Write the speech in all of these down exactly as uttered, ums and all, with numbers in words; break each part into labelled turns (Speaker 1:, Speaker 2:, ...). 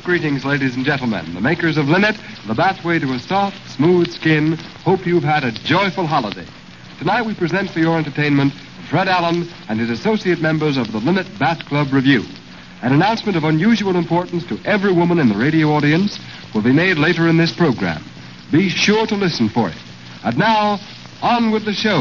Speaker 1: greetings, ladies and gentlemen. The makers of Linnet, the bathway to a soft, smooth skin, hope you've had a joyful holiday. Tonight we present for your entertainment Fred Allen and his associate members of the Linnet Bath Club Review. An announcement of unusual importance to every woman in the radio audience will be made later in this program. Be sure to listen for it. And now, on with the show.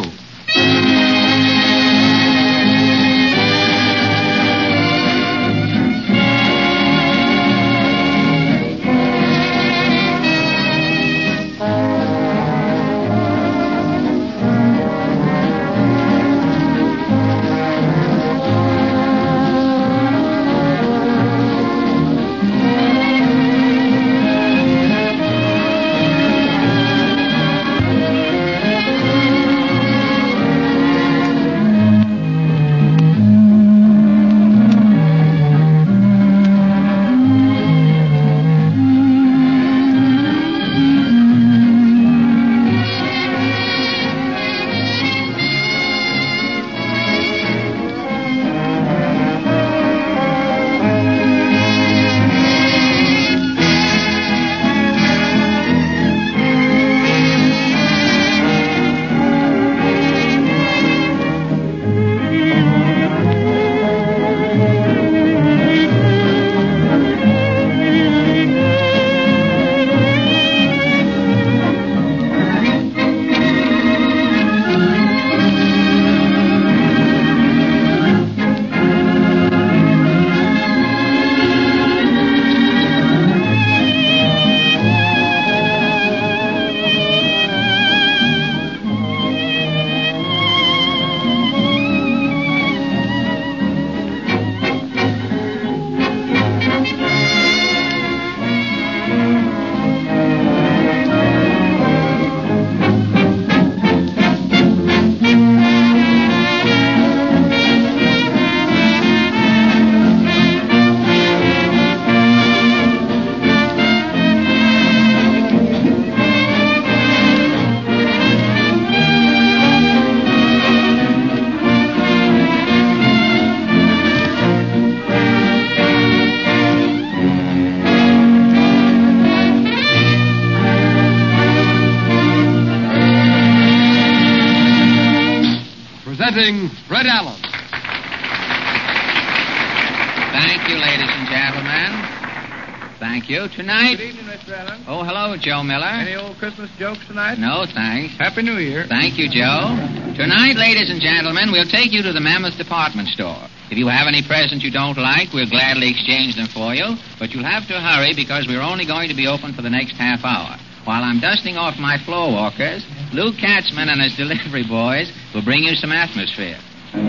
Speaker 1: Presenting Fred Allen.
Speaker 2: Thank you, ladies and gentlemen. Thank you. Tonight...
Speaker 3: Good evening, Mister Allen.
Speaker 2: Oh, hello, Joe Miller.
Speaker 3: Any old Christmas jokes tonight?
Speaker 2: No, thanks.
Speaker 3: Happy New Year.
Speaker 2: Thank you, Joe. Tonight, ladies and gentlemen, we'll take you to the Mammoth Department Store. If you have any presents you don't like, we'll gladly exchange them for you. But you'll have to hurry because we're only going to be open for the next half hour. While I'm dusting off my floor walkers, Lou Katzman and his delivery boys will bring you some atmosphere.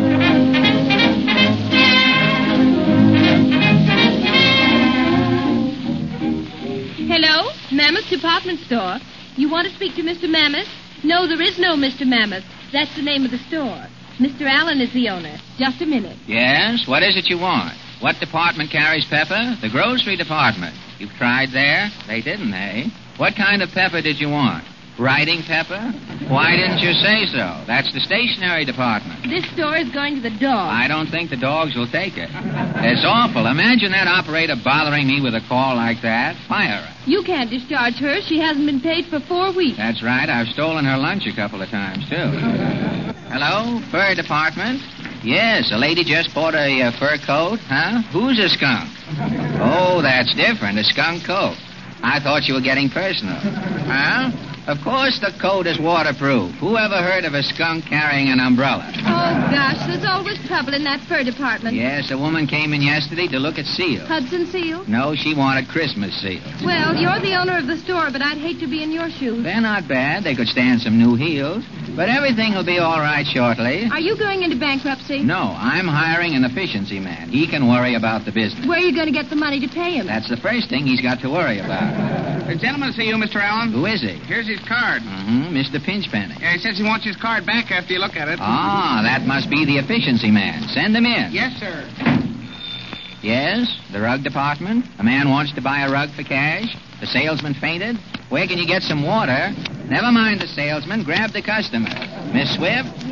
Speaker 4: Hello, Mammoth Department Store. You want to speak to Mister Mammoth? No, there is no Mister Mammoth. That's the name of the store. Mister Allen is the owner. Just a minute.
Speaker 2: Yes? What is it you want? What department carries pepper? The grocery department. You've tried there? They didn't, eh? What kind of pepper did you want? Writing pepper? Why didn't you say so? That's the stationery department.
Speaker 4: This store is going to the dog.
Speaker 2: I don't think the dogs will take it. It's awful. Imagine that operator bothering me with a call like that. Fire her.
Speaker 4: You can't discharge her. She hasn't been paid for four weeks.
Speaker 2: That's right. I've stolen her lunch a couple of times, too. Hello? Fur department? Yes, a lady just bought a uh, fur coat. Huh? Who's a skunk? Oh, that's different. A skunk coat. I thought you were getting personal. Huh? Of course the coat is waterproof. Who ever heard of a skunk carrying an umbrella?
Speaker 4: Oh, gosh, there's always trouble in that fur department.
Speaker 2: Yes, a woman came in yesterday to look at seals.
Speaker 4: Hudson seal?
Speaker 2: No, she wanted Christmas seals.
Speaker 4: Well, you're the owner of the store, but I'd hate to be in your shoes.
Speaker 2: They're not bad. They could stand some new heels. But everything will be all right shortly.
Speaker 4: Are you going into bankruptcy?
Speaker 2: No, I'm hiring an efficiency man. He can worry about the business.
Speaker 4: Where are you going to get the money to pay him?
Speaker 2: That's the first thing he's got to worry about.
Speaker 3: The gentleman see you, Mister Allen.
Speaker 2: Who is he?
Speaker 3: Here's his card.
Speaker 2: Mm-hmm, Mister Pinchpenny.
Speaker 3: Yeah, he says he wants his card back after you look at it.
Speaker 2: Ah, that must be the efficiency man. Send him in.
Speaker 3: Yes, sir.
Speaker 2: Yes, the rug department. A man wants to buy a rug for cash. The salesman fainted. Where can you get some water? Never mind the salesman. Grab the customer. Miss Swift?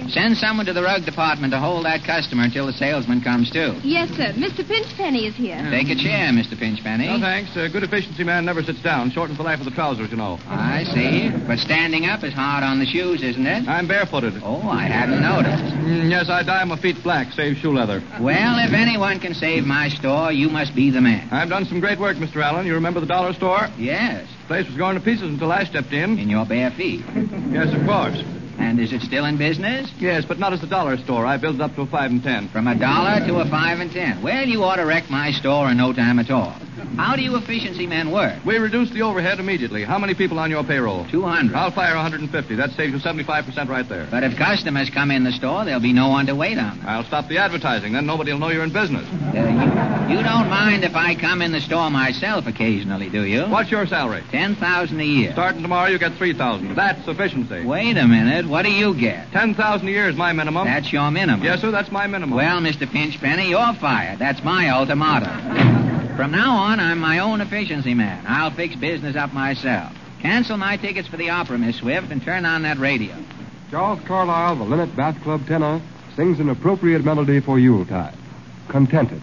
Speaker 2: Send someone to the rug department to hold that customer until the salesman comes to.
Speaker 4: Yes, sir. Mister Pinchpenny is here.
Speaker 2: Take a chair, Mister Pinchpenny.
Speaker 5: No, thanks. A good efficiency man never sits down. Shortens the life of the trousers, you know.
Speaker 2: I see. But standing up is hard on the shoes, isn't it?
Speaker 5: I'm barefooted.
Speaker 2: Oh, I hadn't noticed.
Speaker 5: Mm, yes, I dye my feet black, save shoe leather.
Speaker 2: Well, if anyone can save my store, you must be the man.
Speaker 5: I've done some great work, Mister Allen. You remember the dollar store?
Speaker 2: Yes.
Speaker 5: The place was going to pieces until I stepped in.
Speaker 2: In your bare feet.
Speaker 5: Yes, of course.
Speaker 2: And is it still in business?
Speaker 5: Yes, but not as the dollar store. I built it up to a five and ten.
Speaker 2: From a dollar to a five and ten. Well, you ought to wreck my store in no time at all. How do you efficiency men work?
Speaker 5: We reduce the overhead immediately. How many people on your payroll?
Speaker 2: two hundred.
Speaker 5: I'll fire one hundred fifty. That saves you seventy-five percent right there.
Speaker 2: But if customers come in the store, there'll be no one to wait on them.
Speaker 5: I'll stop the advertising. Then nobody will know you're in business.
Speaker 2: Uh, you, you don't mind if I come in the store myself occasionally, do you?
Speaker 5: What's your salary?
Speaker 2: Ten thousand a year.
Speaker 5: Starting tomorrow, you get three thousand. That's efficiency.
Speaker 2: Wait a minute. What do you get?
Speaker 5: Ten thousand a year is my minimum.
Speaker 2: That's your minimum.
Speaker 5: Yes, sir. That's my minimum.
Speaker 2: Well, Mister Pinchpenny, you're fired. That's my ultimatum. From now on, I'm my own efficiency man. I'll fix business up myself. Cancel my tickets for the opera, Miss Swift, and turn on that radio.
Speaker 1: Charles Carlyle, the Linnet Bath Club tenor, sings an appropriate melody for Yuletide. Contented.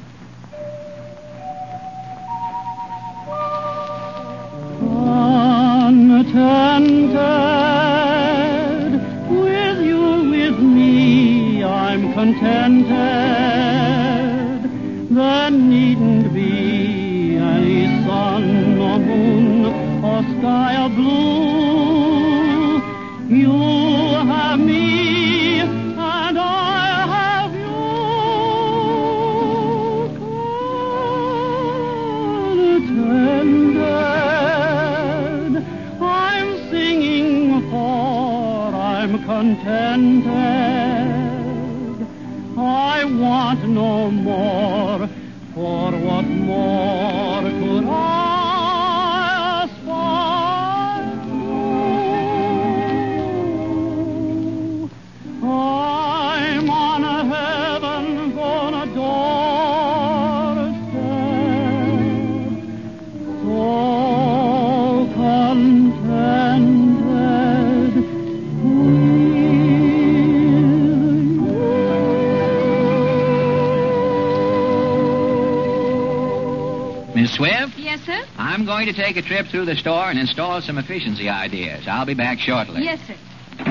Speaker 6: Contented, with you, with me, I'm contented. There needn't be any sun or moon or sky or blue. You have me and I have you. Contented, I'm singing for I'm contented. I want no more. For what more could I aspire to? I'm on a heaven gonna doorstep, so contented with you.
Speaker 2: Miss Swift?
Speaker 4: Yes, sir?
Speaker 2: I'm going to take a trip through the store and install some efficiency ideas. I'll be back shortly.
Speaker 4: Yes, sir.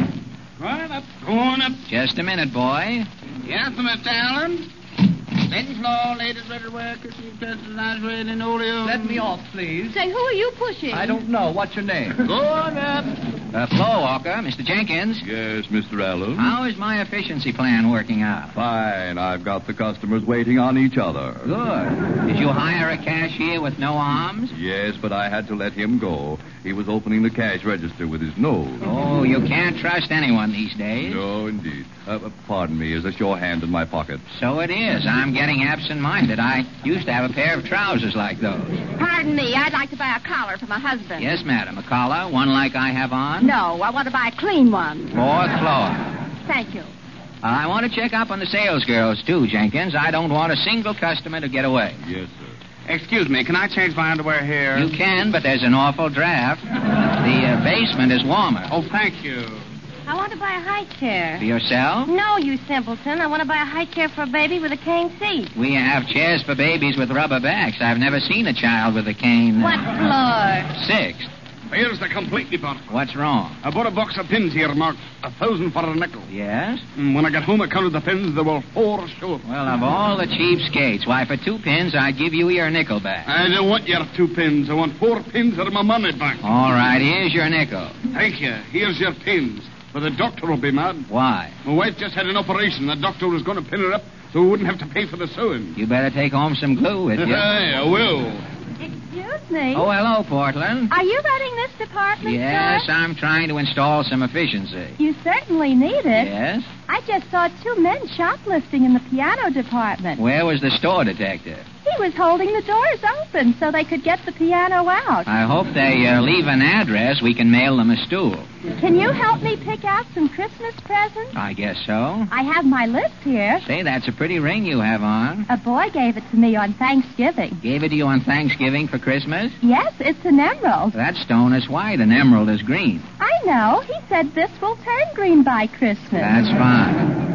Speaker 3: Going up, going up.
Speaker 2: Just a minute, boy.
Speaker 3: Yes, Mister Allen. Ladies floor, ladies ready to wear, kissing test nice red and oleum.
Speaker 5: Let me off, please.
Speaker 4: Say, who are you pushing?
Speaker 5: I don't know. What's your name?
Speaker 3: Going up.
Speaker 2: Uh, floor walker, Mister Jenkins.
Speaker 7: Yes, Mister Allen.
Speaker 2: How is my efficiency plan working out?
Speaker 7: Fine. I've got the customers waiting on each other.
Speaker 2: Good. Did you hire a cashier with no arms?
Speaker 7: Yes, but I had to let him go. He was opening the cash register with his nose.
Speaker 2: Oh, you can't trust anyone these days.
Speaker 7: No, indeed. Uh, uh, pardon me. Is this your hand in my pocket?
Speaker 2: So it is. I'm getting absent-minded. I used to have a pair of trousers like those.
Speaker 8: Pardon me, I'd like to buy a collar for my husband.
Speaker 2: Yes, madam. A collar, one like I have on?
Speaker 8: No, I want to buy a clean one.
Speaker 2: Fourth floor.
Speaker 8: Thank you.
Speaker 2: Uh, I want to check up on the sales girls, too, Jenkins. I don't want a single customer to get away.
Speaker 7: Yes, sir.
Speaker 3: Excuse me, can I change my underwear here?
Speaker 2: You can, but there's an awful draft. The uh, basement is warmer.
Speaker 3: Oh, thank you.
Speaker 8: I want to buy a high chair.
Speaker 2: For yourself?
Speaker 8: No, you simpleton. I want to buy a high chair for a baby with a cane seat.
Speaker 2: We have chairs for babies with rubber backs. I've never seen a child with a cane.
Speaker 8: What floor?
Speaker 2: Sixth.
Speaker 3: Here's the complete report.
Speaker 2: What's wrong?
Speaker 3: I bought a box of pins here marked a thousand for a nickel.
Speaker 2: Yes?
Speaker 3: And when I got home, I counted the pins. There were four short.
Speaker 2: Well, of all the cheapskates, why, for two pins, I'd give you your nickel back.
Speaker 3: I don't want your two pins. I want four pins out of my money back.
Speaker 2: All right, here's your nickel.
Speaker 3: Thank you. Here's your pins. But the doctor will be mad.
Speaker 2: Why?
Speaker 3: My wife just had an operation. The doctor was going to pin her up so we wouldn't have to pay for the sewing.
Speaker 2: You better take home some glue with you.
Speaker 3: Hey, I will.
Speaker 8: Excuse me.
Speaker 2: Oh, hello, Portland.
Speaker 8: Are you running this department
Speaker 2: Yes,
Speaker 8: store?
Speaker 2: I'm trying to install some efficiency.
Speaker 8: You certainly need it.
Speaker 2: Yes?
Speaker 8: I just saw two men shoplifting in the piano department.
Speaker 2: Where was the store detective?
Speaker 8: He was holding the doors open so they could get the piano out.
Speaker 2: I hope they uh, leave an address. We can mail them a stool.
Speaker 8: Can you help me pick out some Christmas presents?
Speaker 2: I guess so.
Speaker 8: I have my list here.
Speaker 2: Say, that's a pretty ring you have on.
Speaker 8: A boy gave it to me on Thanksgiving.
Speaker 2: Gave it to you on Thanksgiving for Christmas?
Speaker 8: Yes, it's an emerald.
Speaker 2: That stone is white, an emerald is green.
Speaker 8: I know. He said this will turn green by Christmas.
Speaker 2: That's fine.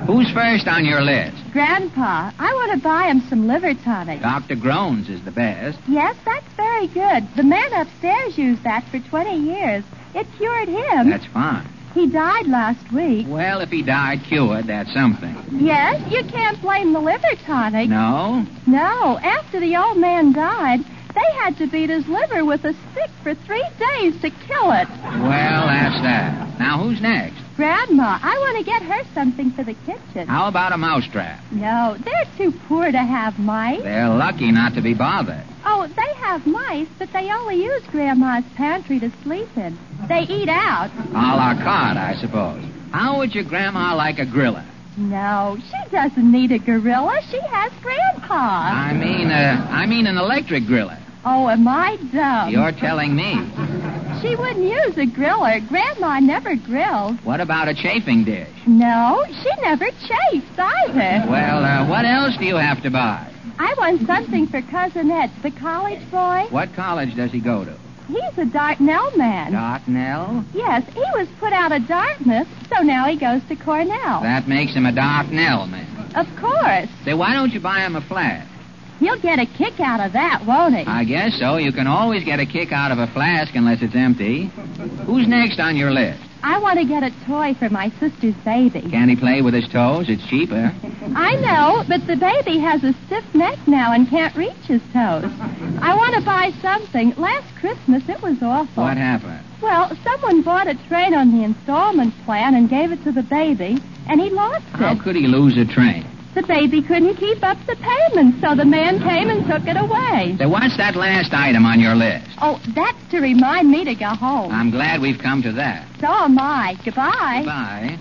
Speaker 2: Who's first on your list?
Speaker 8: Grandpa, I want to buy him some liver tonic.
Speaker 2: Doctor Groans is the best.
Speaker 8: Yes, that's very good. The man upstairs used that for twenty years. It cured him.
Speaker 2: That's fine.
Speaker 8: He died last week.
Speaker 2: Well, if he died cured, that's something.
Speaker 8: Yes, you can't blame the liver tonic.
Speaker 2: No?
Speaker 8: No, after the old man died, they had to beat his liver with a stick for three days to kill it.
Speaker 2: Well, that's that. Now, who's next?
Speaker 8: Grandma, I want to get her something for the kitchen.
Speaker 2: How about a mousetrap?
Speaker 8: No, they're too poor to have mice.
Speaker 2: They're lucky not to be bothered.
Speaker 8: Oh, they have mice, but they only use Grandma's pantry to sleep in. They eat out.
Speaker 2: A la carte, I suppose. How would your grandma like a griller?
Speaker 8: No, she doesn't need a gorilla. She has Grandpa.
Speaker 2: I mean, uh, I mean an electric griller.
Speaker 8: Oh, am I dumb?
Speaker 2: You're telling me.
Speaker 8: She wouldn't use a griller. Grandma never grills.
Speaker 2: What about a chafing dish?
Speaker 8: No, she never chafes either.
Speaker 2: Well, uh, what else do you have to buy?
Speaker 8: I want something for Cousin Ed, the college boy.
Speaker 2: What college does he go to?
Speaker 8: He's a Dartnell man.
Speaker 2: Dartnell?
Speaker 8: Yes, he was put out of Dartmouth, so now he goes to Cornell.
Speaker 2: That makes him a Dartnell man.
Speaker 8: Of course.
Speaker 2: Say, why don't you buy him a flask?
Speaker 8: He'll get a kick out of that, won't he?
Speaker 2: I guess so. You can always get a kick out of a flask unless it's empty. Who's next on your list?
Speaker 8: I want to get a toy for my sister's baby.
Speaker 2: Can he play with his toes? It's cheaper.
Speaker 8: I know, but the baby has a stiff neck now and can't reach his toes. I want to buy something. Last Christmas, it was awful.
Speaker 2: What happened?
Speaker 8: Well, someone bought a train on the installment plan and gave it to the baby, and he lost
Speaker 2: How
Speaker 8: it.
Speaker 2: could he lose a train?
Speaker 8: The baby couldn't keep up the payment, so the man came and took it away.
Speaker 2: Say, what's that last item on your list?
Speaker 8: Oh, that's to remind me to go home.
Speaker 2: I'm glad we've come to that.
Speaker 8: So am I. Goodbye.
Speaker 2: Goodbye.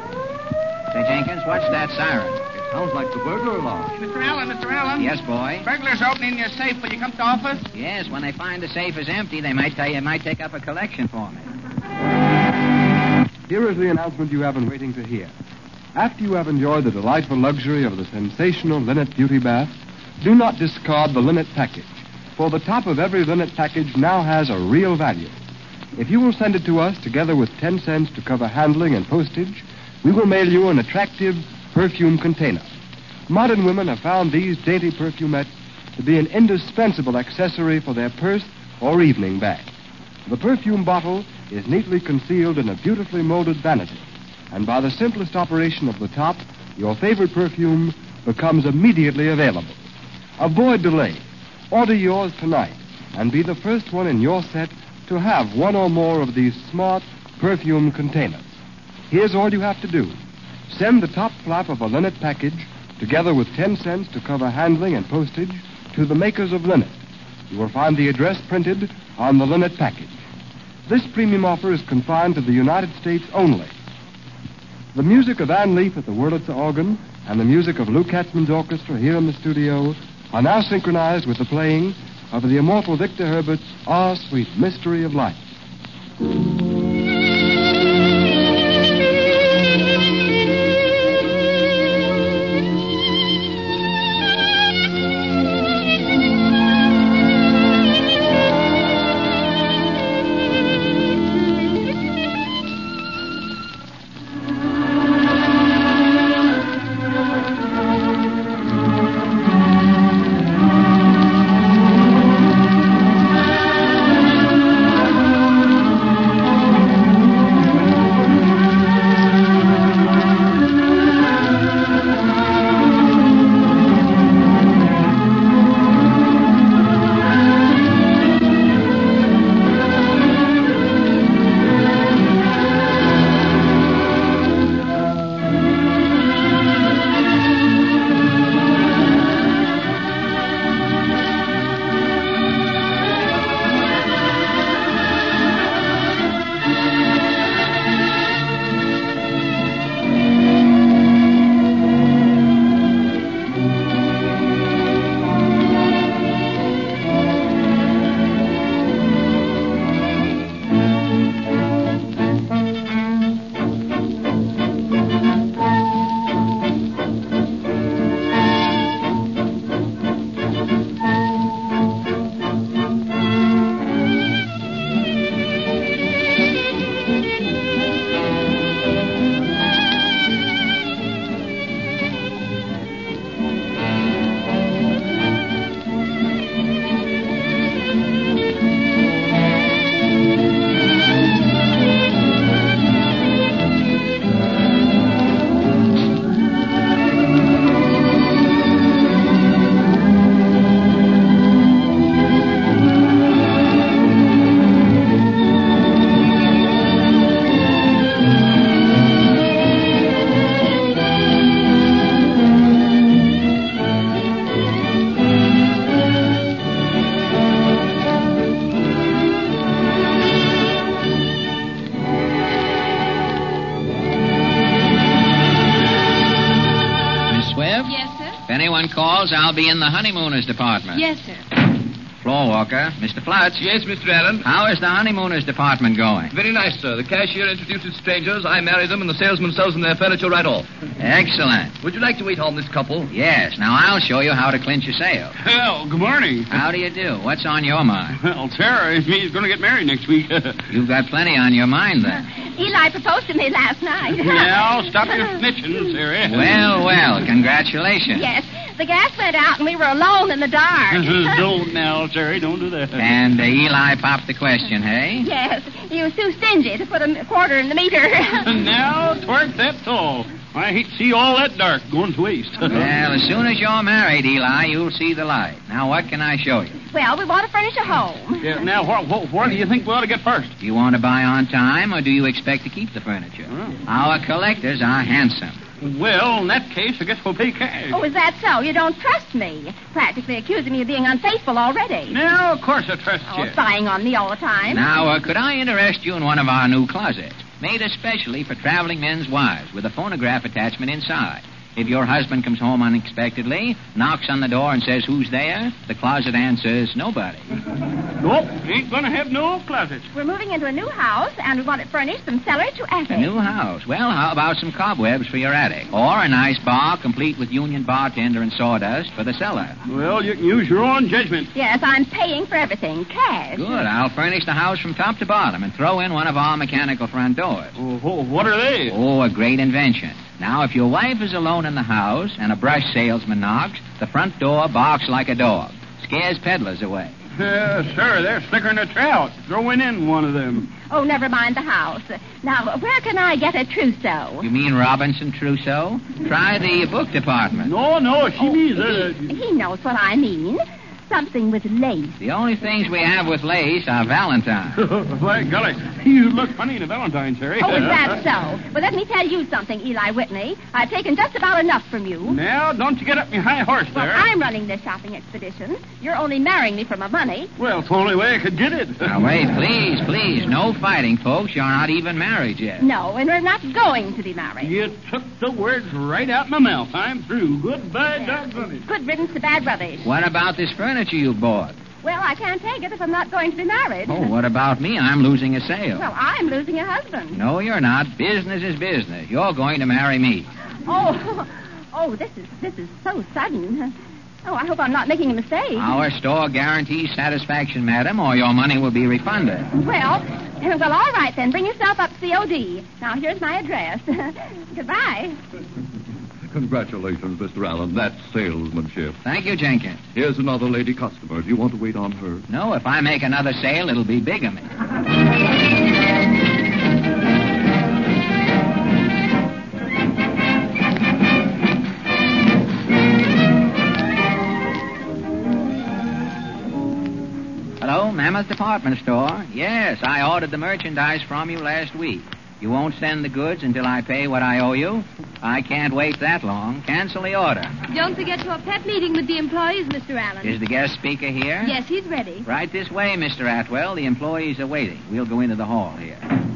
Speaker 2: Say, Jenkins, what's that siren?
Speaker 7: It sounds like the burglar alarm.
Speaker 3: Mister Allen, Mister Allen.
Speaker 2: Yes, boy?
Speaker 3: Burglars opening your safe when you come to office?
Speaker 2: Yes, when they find the safe is empty, they might tell you, might take up a collection for me.
Speaker 1: Here is the announcement you have been waiting to hear. After you have enjoyed the delightful luxury of the sensational Linnet Beauty Bath, do not discard the Linnet package, for the top of every Linnet package now has a real value. If you will send it to us together with ten cents to cover handling and postage, we will mail you an attractive perfume container. Modern women have found these dainty perfumettes to be an indispensable accessory for their purse or evening bag. The perfume bottle is neatly concealed in a beautifully molded vanity, and by the simplest operation of the top, your favorite perfume becomes immediately available. Avoid delay. Order yours tonight and be the first one in your set to have one or more of these smart perfume containers. Here's all you have to do. Send the top flap of a Linnet package, together with ten cents to cover handling and postage, to the makers of Linnet. You will find the address printed on the Linnet package. This premium offer is confined to the United States only. The music of Ann Leaf at the Wurlitzer organ and the music of Lou Katzman's orchestra here in the studio are now synchronized with the playing of the immortal Victor Herbert's Ah, Sweet Mystery of Life.
Speaker 2: anyone calls, I'll be in the honeymooners department.
Speaker 4: Yes, sir.
Speaker 2: Floor walker, Mister Flutz.
Speaker 9: Yes, Mister Allen.
Speaker 2: How is the honeymooners department going?
Speaker 9: Very nice, sir. The cashier introduces strangers, I marry them, and the salesman sells them their furniture right off.
Speaker 2: Excellent.
Speaker 9: Would you like to wait on this couple?
Speaker 2: Yes. Now, I'll show you how to clinch a sale.
Speaker 6: Well, good morning.
Speaker 2: How do you do? What's on your mind?
Speaker 6: Well, Sarah, he's going to get married next week.
Speaker 2: You've got plenty on your mind, then.
Speaker 8: Eli proposed to me last night.
Speaker 6: Now, stop your snitching, Sarah.
Speaker 2: Well, well, congratulations.
Speaker 8: Yes. The gas went out and we were alone in the dark.
Speaker 6: Don't now, Sarah. Don't do that.
Speaker 2: And uh, Eli popped the question, hey?
Speaker 8: Yes. He was too stingy to put a quarter in the meter.
Speaker 6: Now, twerk that tall. I hate to see all that dark going to waste.
Speaker 2: Well, as soon as you're married, Eli, you'll see the light. Now, what can I show you?
Speaker 8: Well, we want to furnish a home.
Speaker 6: Yeah, now, what, what, what do you think we ought to get first?
Speaker 2: Do you want to buy on time, or do you expect to keep the furniture?
Speaker 6: Oh.
Speaker 2: Our collectors are handsome.
Speaker 6: Well, in that case, I guess we'll pay cash.
Speaker 8: Oh, is that so? You don't trust me. Practically accusing me of being unfaithful already.
Speaker 6: Now, of course I trust
Speaker 8: Oh,
Speaker 6: you.
Speaker 8: spying on me all the time.
Speaker 2: Now, uh, could I interest you in one of our new closets? Made especially for traveling men's wives, with a phonograph attachment inside. If your husband comes home unexpectedly, knocks on the door and says, "Who's there?" the closet answers, "Nobody."
Speaker 6: Nope, ain't gonna have no closets.
Speaker 8: We're moving into a new house, and we want it furnished from cellar to attic.
Speaker 2: A new house. Well, how about some cobwebs for your attic? Or a nice bar complete with union bartender and sawdust for the cellar?
Speaker 6: Well, you can use your own judgment.
Speaker 8: Yes, I'm paying for everything. Cash.
Speaker 2: Good. I'll furnish the house from top to bottom and throw in one of our mechanical front doors.
Speaker 6: Oh, what are they?
Speaker 2: Oh, a great invention. Now, if your wife is alone in the house and a brush salesman knocks, the front door barks like a dog. Scares peddlers away.
Speaker 6: Uh, sir, they're slicker than a trout. Throwing in one of them.
Speaker 8: Oh, never mind the house. Now, where can I get a trousseau?
Speaker 2: You mean Robinson Crusoe? Try the book department.
Speaker 6: No, no, she
Speaker 8: Oh,
Speaker 6: means... Uh,
Speaker 8: he, he knows what I mean. Something with lace.
Speaker 2: The only things we have with lace are Valentine.
Speaker 6: By golly, you look funny in a Valentine, Terry.
Speaker 8: Oh, is that so? Well, let me tell you something, Eli Whitney. I've taken just about enough from you.
Speaker 6: Now, don't you get up your high horse
Speaker 8: Well,
Speaker 6: there.
Speaker 8: I'm running this shopping expedition. You're only marrying me for my money.
Speaker 6: Well, it's the only way I could get it.
Speaker 2: Now, wait, please, please. No fighting, folks. You're not even married yet.
Speaker 8: No, and we're not going to be married.
Speaker 6: You took the words right out my mouth. I'm through. Goodbye, doggone it.
Speaker 8: Good riddance to bad rubbish.
Speaker 2: What about this furniture you bought?
Speaker 8: Well, I can't take it if I'm not going to be married.
Speaker 2: Oh, what about me? I'm losing a sale.
Speaker 8: Well, I'm losing a husband.
Speaker 2: No, you're not. Business is business. You're going to marry me.
Speaker 8: Oh, oh, this is this is so sudden. Oh, I hope I'm not making a mistake.
Speaker 2: Our store guarantees satisfaction, madam, or your money will be refunded.
Speaker 8: Well, well, all right then. Bring yourself up C O D. Now, here's my address. Goodbye.
Speaker 7: Congratulations, Mister Allen. That's salesmanship.
Speaker 2: Thank you, Jenkins.
Speaker 7: Here's another lady customer. Do you want to wait on her?
Speaker 2: No, if I make another sale, it'll be bigamy. Hello, Mammoth Department Store. Yes, I ordered the merchandise from you last week. You won't send the goods until I pay what I owe you? I can't wait that long. Cancel the order.
Speaker 4: Don't forget your pep meeting with the employees, Mister Allen.
Speaker 2: Is the guest speaker here?
Speaker 4: Yes, he's ready.
Speaker 2: Right this way, Mister Atwell. The employees are waiting. We'll go into the hall here.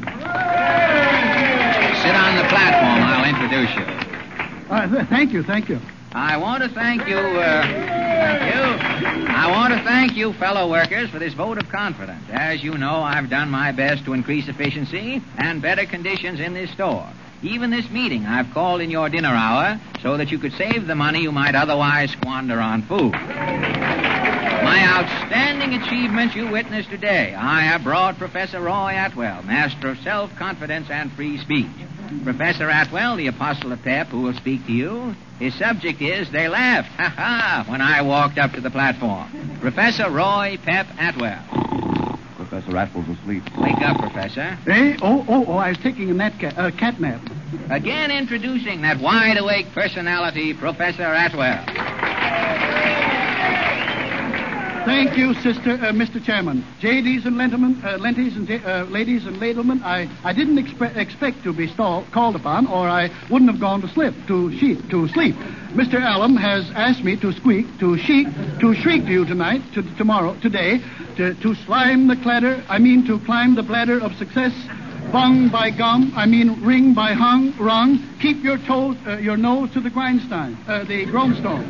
Speaker 2: Sit on the platform. I'll introduce you.
Speaker 10: Uh, th- thank you, thank you.
Speaker 2: I want to thank you, uh, thank you. I want to thank you, fellow workers, for this vote of confidence. As you know, I've done my best to increase efficiency and better conditions in this store. Even this meeting I've called in your dinner hour so that you could save the money you might otherwise squander on food. My outstanding achievements you witnessed today. I have brought Professor Roy Atwell, master of self-confidence and free speech. Professor Atwell, the apostle of pep, who will speak to you. His subject is, they laughed, ha-ha, when I walked up to the platform. Professor Roy Pep Atwell.
Speaker 7: Professor Atwell's asleep.
Speaker 2: Wake up, Professor.
Speaker 10: Eh? Oh, oh, oh, I was taking a nap ca- uh, cat nap.
Speaker 2: Again introducing that wide-awake personality, Professor Atwell.
Speaker 10: Thank you, sister, uh, Mister Chairman. J Ds and gentlemen, uh, ladies and uh, ladies and ladlemen, I, I didn't expe- expect to be stall- called upon, or I wouldn't have gone to sleep. To sheep, to sleep. Mister Allen has asked me to squeak, to sheep, to shriek to you tonight, to tomorrow, today, to, to slime the cladder. I mean to climb the bladder of success. Bung by gum, I mean ring by hung, rung. Keep your toes, uh, your nose to the grindstone, uh, the grindstone.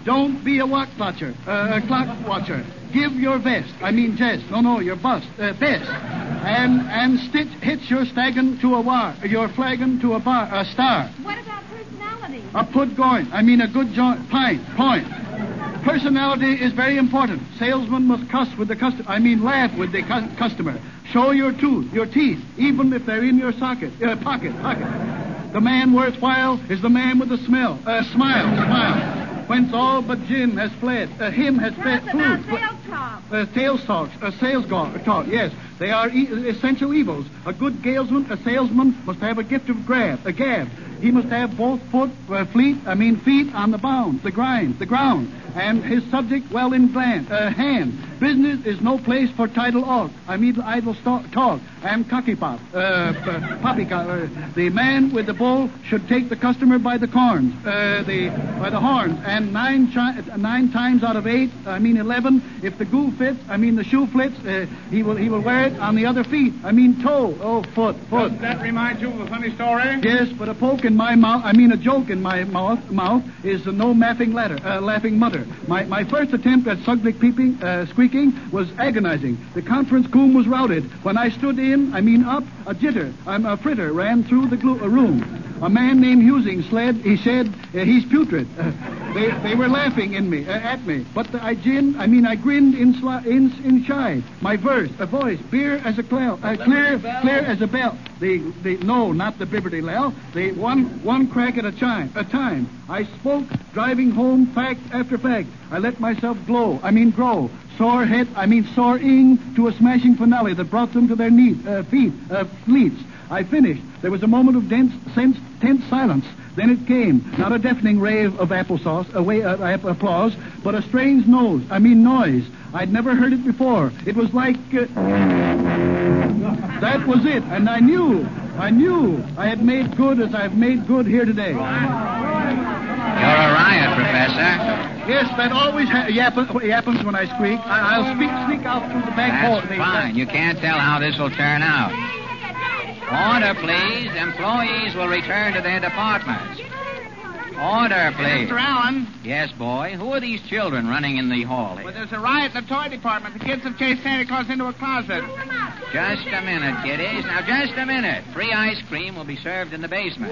Speaker 10: Don't be a watch watcher, uh, a clock watcher. Give your vest, I mean jest, no, no, your bust, uh, best. And and stitch, hitch your staggin to a war, your flagon to a bar, a star.
Speaker 8: What about personality?
Speaker 10: A put going, I mean a good joint, pint, point. Personality is very important. Salesmen must cuss with the customer, I mean laugh with the cu- customer. Show your tooth, your teeth, even if they're in your socket, uh, pocket, pocket. The man worthwhile is the man with the smell, uh, smile, smile. Whence all but gin has fled, uh, him has
Speaker 8: Tell
Speaker 10: fled.
Speaker 8: us about
Speaker 10: food.
Speaker 8: sales talk.
Speaker 10: Uh, sales talk, uh, sales go- talk, yes. They are e- essential evils. A good salesman, a salesman must have a gift of grab, a gab. He must have both foot, uh, fleet, I mean feet on the bound, the grind, the ground, and his subject well in gland, uh, hand. Business is no place for tidal talk. I mean idle st- talk. I am cocky pop, uh, uh, poppycock. Uh, the man with the bull should take the customer by the corns, uh, the by the horns, and nine chi- nine times out of eight, I mean eleven, if the goo fits, I mean the shoe fits, uh, he will he will wear it on the other feet. I mean toe, oh foot, foot.
Speaker 6: Does that remind you of a funny story?
Speaker 10: Yes, but a poke in my mouth, I mean a joke in my mouth, mouth is a no laughing ladder, uh, laughing mutter. My my first attempt at subject peeping, uh, squeaking was agonizing. The conference room was routed. When I stood in, I mean up, a jitter, I'm a fritter, ran through the glo- uh, room. A man named Husing sled, he said, uh, he's putrid. Uh, they they were laughing in me, uh, at me. But the, I gin, I mean I grinned in, sli- in inside. My verse, a voice, beer as a cloud, uh, clear, clear as a bell. The, the, no, not the Bibbity Lell. The one, one crack at a chime, a time. I spoke, driving home fact after fact. I let myself glow, I mean grow. Sore head, I mean soaring to a smashing finale that brought them to their knee, uh, feet, uh, fleets. I finished. There was a moment of dense, sense, tense silence. Then it came, not a deafening rave of applesauce, a way, uh, applause, but a strange nose, I mean noise. I'd never heard it before. It was like... Uh, that was it, and I knew, I knew I had made good as I've made good here today.
Speaker 2: You're a riot, Professor.
Speaker 10: Yes, that always ha- yappen- happens when I squeak. I- I'll speak, sneak out through the back hall.
Speaker 2: That's fine. You can't tell how this will turn out. Order, please. Employees will return to their departments. Order, please.
Speaker 3: Mister Allen.
Speaker 2: Yes, boy. Who are these children running in the hall here?
Speaker 3: Well, there's a riot in the toy department. The kids have chased Santa Claus into a closet.
Speaker 2: Just a minute, kiddies. Now, just a minute. Free ice cream will be served in the basement.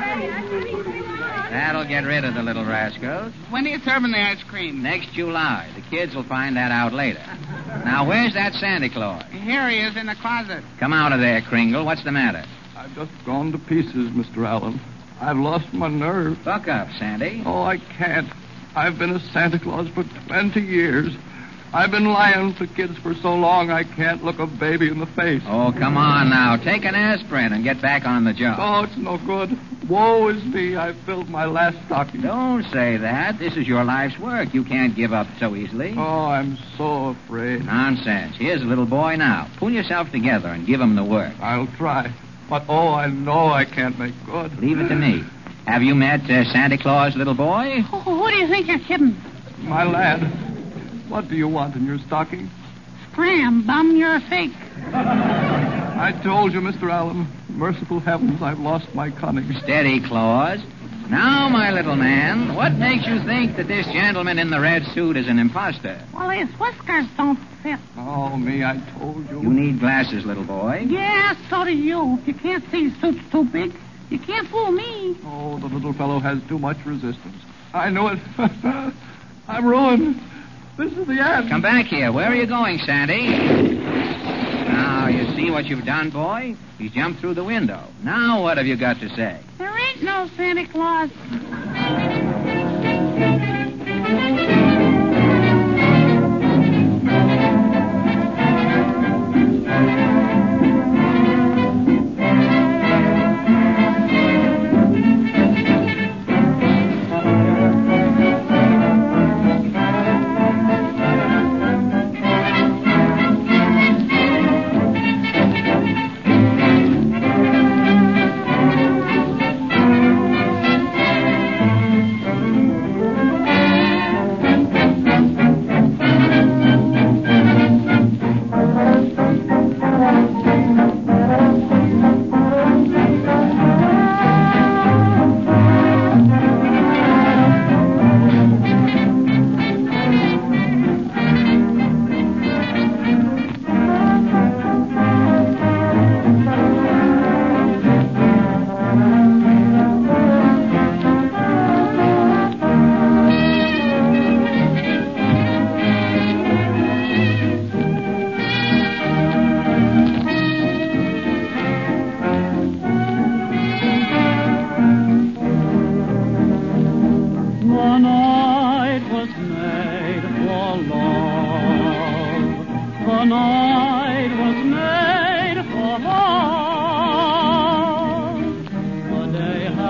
Speaker 2: That'll get rid of the little rascals.
Speaker 3: When are you serving the ice cream?
Speaker 2: Next July. The kids will find that out later. Now, where's that Santa Claus?
Speaker 3: Here he is in the closet.
Speaker 2: Come out of there, Kringle. What's the matter?
Speaker 7: I've just gone to pieces, Mister Allen. I've lost my nerve.
Speaker 2: Buck up, Sandy.
Speaker 7: Oh, I can't. I've been a Santa Claus for twenty years. I've been lying to kids for so long I can't look a baby in the face.
Speaker 2: Oh, come on now. Take an aspirin and get back on the job.
Speaker 7: Oh, it's no good. Woe is me. I filled my last stocking.
Speaker 2: Don't say that. This is your life's work. You can't give up so easily.
Speaker 7: Oh, I'm so afraid.
Speaker 2: Nonsense. Here's a little boy now. Pull yourself together and give him the work.
Speaker 7: I'll try. But, oh, I know I can't make good.
Speaker 2: Leave it to me. Have you met uh, Santa Claus, little boy?
Speaker 3: Oh, who do you think you're kidding?
Speaker 7: My lad, what do you want in your stocking?
Speaker 3: Scram, bum, you're a fake.
Speaker 7: I told you, Mister Allen. Merciful heavens, I've lost my cunning.
Speaker 2: Steady, Claus. Now, my little man, what makes you think that this gentleman in the red suit is an imposter?
Speaker 3: Well, his whiskers don't fit.
Speaker 7: Oh, me, I told you.
Speaker 2: You need glasses, little boy.
Speaker 3: Yeah, so do you. You can't see his suit's too big. You can't fool me.
Speaker 7: Oh, the little fellow has too much resistance. I know it. I'm ruined. This is the end.
Speaker 2: Come back here. Where are you going, Sandy? Now, you see what you've done, boy? He's jumped through the window. Now what have you got to say?
Speaker 3: There ain't no Santa Claus.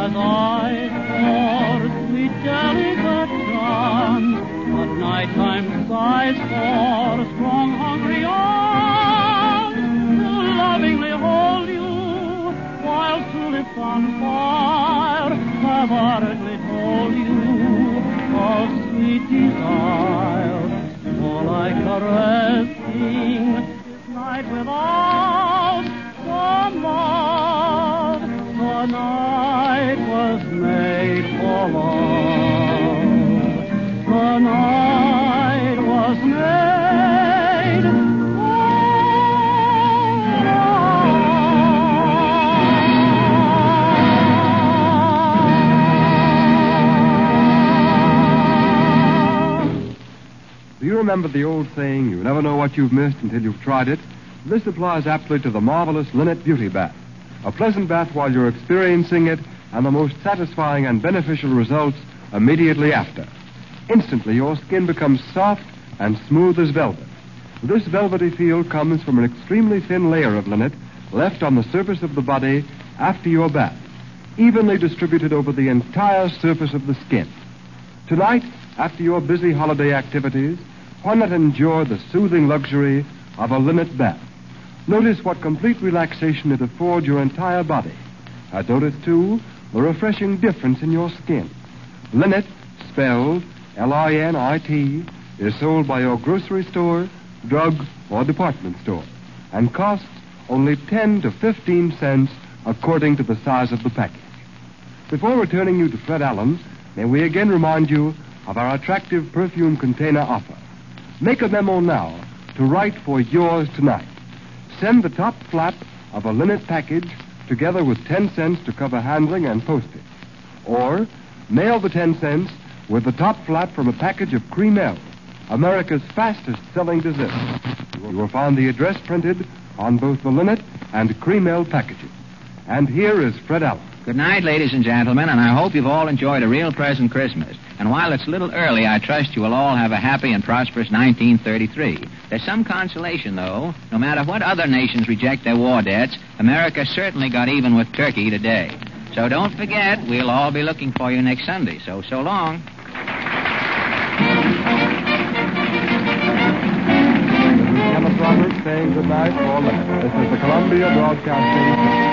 Speaker 11: as I for sweet delicate dance, but nighttime sighs for strong hungry arms to lovingly hold you, while tulips on fire have ardently told you of sweet desire. All I caressing this night without the love, the night was made for love. The night was made for love.
Speaker 1: Do you remember the old saying, you never know what you've missed until you've tried it? This applies aptly to the marvelous Linnet Beauty Bath. A pleasant bath while you're experiencing it, and the most satisfying and beneficial results immediately after. Instantly, your skin becomes soft and smooth as velvet. This velvety feel comes from an extremely thin layer of linnet left on the surface of the body after your bath, evenly distributed over the entire surface of the skin. Tonight, after your busy holiday activities, why not enjoy the soothing luxury of a linnet bath? Notice what complete relaxation it affords your entire body. And notice, too, the refreshing difference in your skin. Linnet, spelled L I N I T, is sold by your grocery store, drug, or department store, and costs only ten to fifteen cents according to the size of the package. Before returning you to Fred Allen, may we again remind you of our attractive perfume container offer. Make a memo now to write for yours tonight. Send the top flap of a linnet package together with ten cents to cover handling and postage. Or mail the ten cents with the top flap from a package of Cream L, America's fastest selling dessert. You will find the address printed on both the linnet and Cream L packages. And here is Fred Allen.
Speaker 2: Good night, ladies and gentlemen, and I hope you've all enjoyed a real pleasant Christmas. And while it's a little early, I trust you will all have a happy and prosperous nineteen thirty-three. There's some consolation, though. No matter what other nations reject their war debts, America certainly got even with Turkey today. So don't forget, we'll all be looking for you next Sunday. So, so long.
Speaker 1: This is Kenneth Roberts saying good night for all. This is the Columbia Broadcasting System.